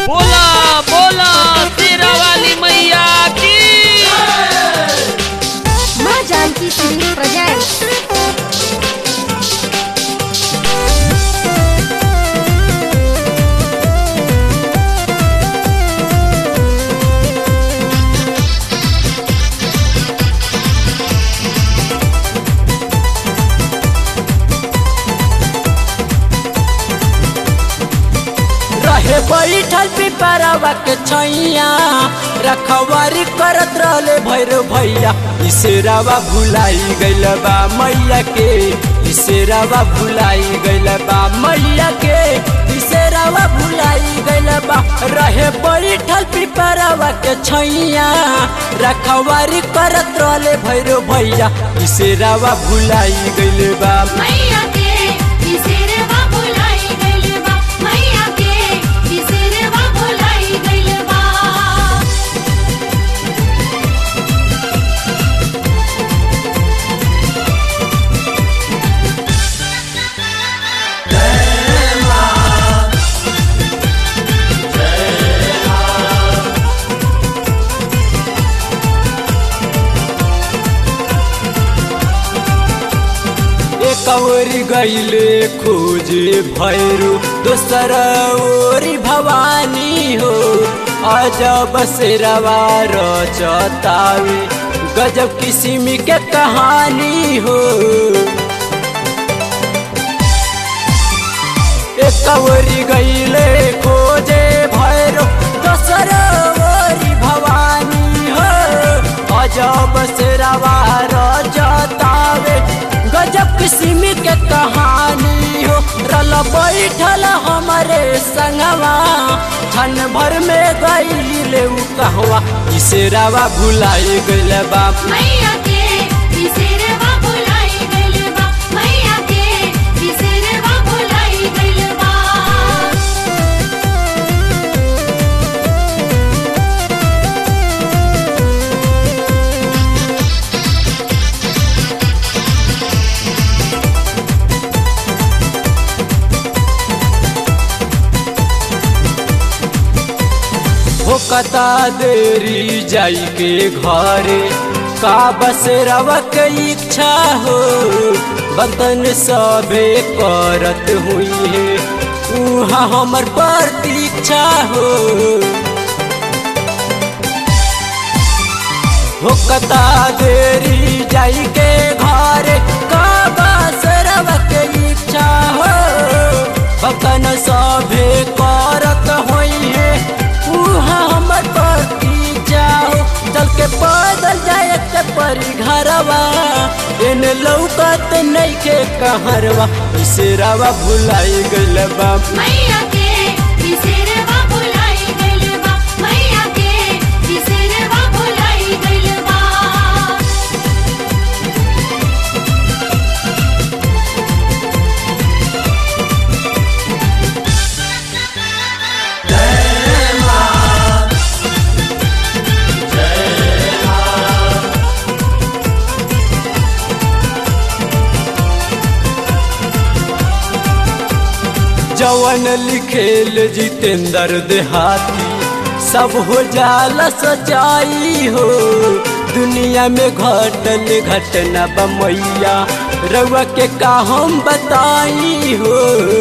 बोला बोला शेरा वाली मैया की। माँ जानकी श्री प्रेजेंट्स। रहे बैठल पिपरवा के छैया रखवारी करत रहले भैरव भैया। इसेरावा भुलाई गइल बा मैया के, इसेरावा भुलाई गइल बा मैया के, इसेरावा भुलाई गइल बा। रहे बैठल पिपरवा के छैया रखवारी करत रहले भैरव भैया। इसेरावा भुलाई गइल बा मैया के, इसेरावा भुलाई गइल बा मैया के, इसेरावा भुलाई गइल बा। कवरी गईले खोजे भैरू दोसर ओरी भवानी हो। अजब शेरवा रचतावे गजब किस्म के कहानी हो। कवरी गईले खोजे भैरू दोसर ओरी भवानी हो। अजब शेरवा रचतावे गजब किस्म के कहानी हो। रल बैठल हमारे संगवा क्षण भर में गईले उ कहवा। इसेरावा भुलाई गइल बा मैया के, इसेरावा भुलाई गइल बा मैया के, इसेरावा भुलाई गइल बा। कता देरी जाई के घरे का बसेरवा के इच्छा हो। बंधन सबे करत हुई है उहाँ हमर प्रतीक्षा हो। कता देरी जाई के घरे का बसेरवा के इच्छा हो। बंधन सबे करत हुई है हमर पति जाओ। चल के पैदल जाए के परी घरवा इन लौकत नहीं के कहरवा। इसेरावा भुलाई गइल बा मैया के, इसेरावा भुलाई गइल बा मैया के, इसेरावा भुलाई गइल बा। जवन लिखेल जितेंद्र देहाती सब हो जाला सच्चाई हो। दुनिया में घटल घटना बमैया रउआ के का हम बताई हो।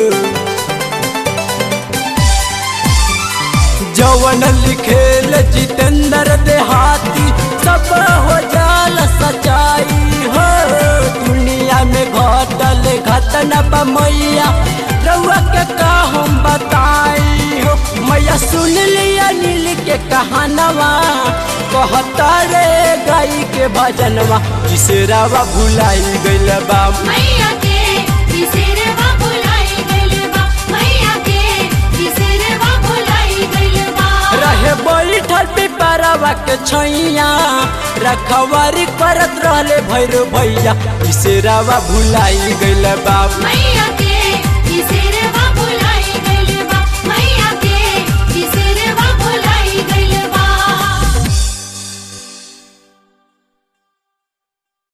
जवन लिखेल जितेंद्र देहाती सब हो जाला सच्चाई हो। दुनिया में घटल घटना बमैया रउआ के का हम बताई हो। मैया सुन लिया नील के कहानवा कहता रे गाई के भजनवा। इसेरावा भुलाई गइल बा मैया के, इसेरावा भुलाई गइल बा मैया के, इसेरावा भुलाई गइल बा। रहे बैठल पिपरवा के छैया रखवारी करत रहले भैरव भैया। इसेरावा भुलाई गइल बा मैया के, इसेरावा